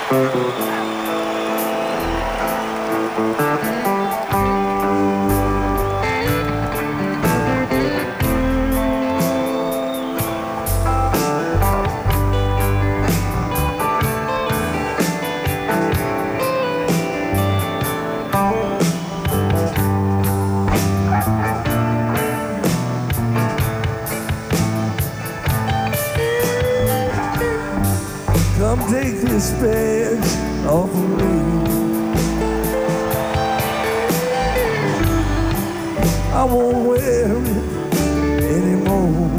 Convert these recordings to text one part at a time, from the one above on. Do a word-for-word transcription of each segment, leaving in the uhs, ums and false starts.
Come take this badge off of me. I won't wear it anymore.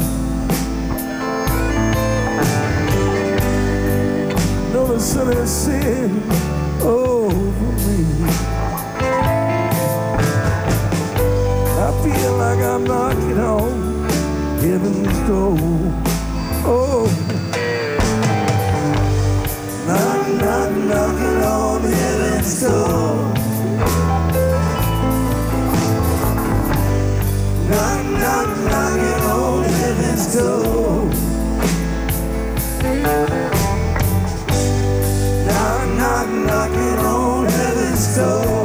No, the sun has set over me. I feel like I'm knocking on heaven's door. Oh. Knock, knock, knocking on heaven's door. Knock, knock, knocking on heaven's door. Knock, knock, knocking on heaven's door.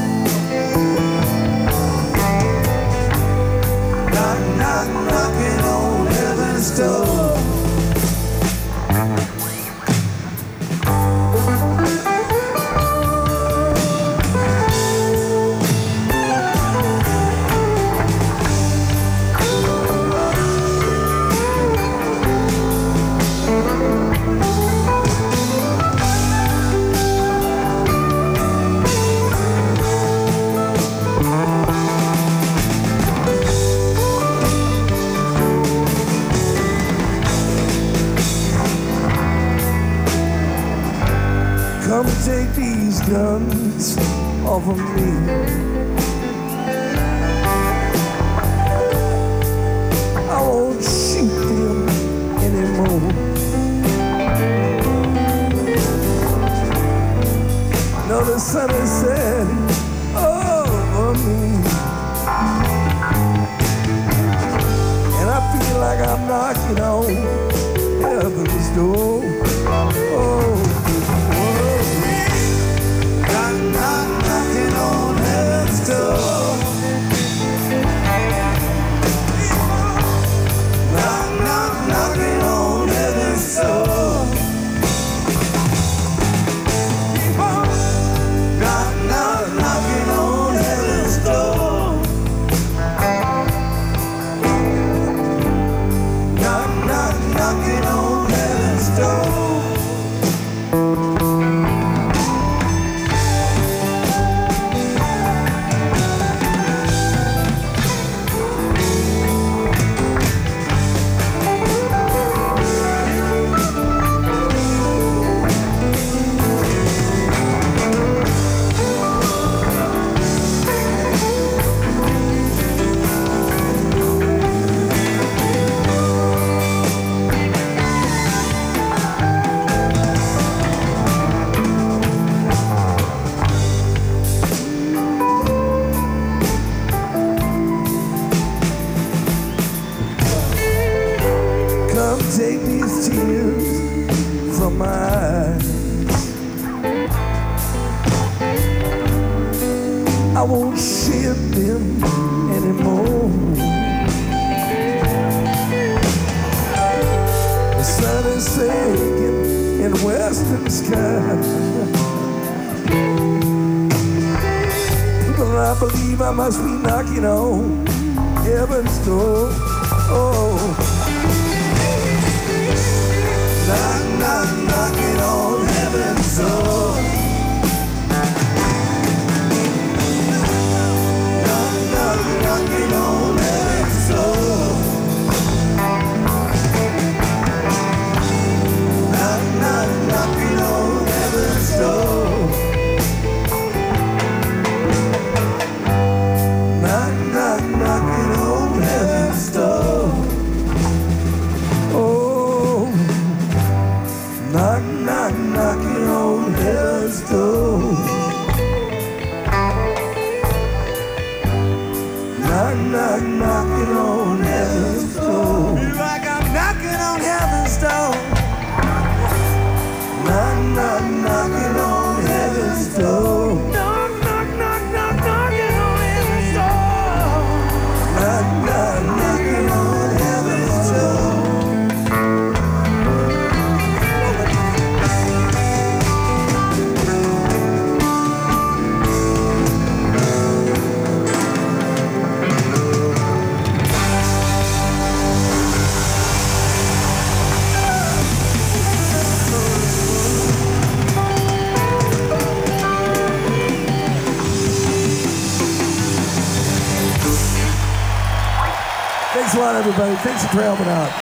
Knock, knock, knocking on heaven's door. Come take these guns off of me. I won't shoot them anymore. No, the sun is setting over me, and I feel like I'm knocking on heaven's door. Oh. Knock, knocking on heaven's door. Knock, knock, knocking on heaven's door. Knock, knock, knocking on heaven's door. Knock, knock, knocking on heaven's door. Come take these tears from my eyes. I won't shed them anymore. The sun is sinking in western sky. People, I believe I must be knocking on heaven's door. Oh. Knock, knock, knocking on heaven's door. Knock, knock, knocking on heaven's door. Knock, knock, knocking on heaven's door. Knock, knock, knocking on heaven's door. Oh. Knock, knock, knocking on heaven's door. Knock, knock, knocking on heaven's door. Feel like I'm knocking on heaven's door. Knock, knock, knock a lot, everybody. Thanks for traveling out.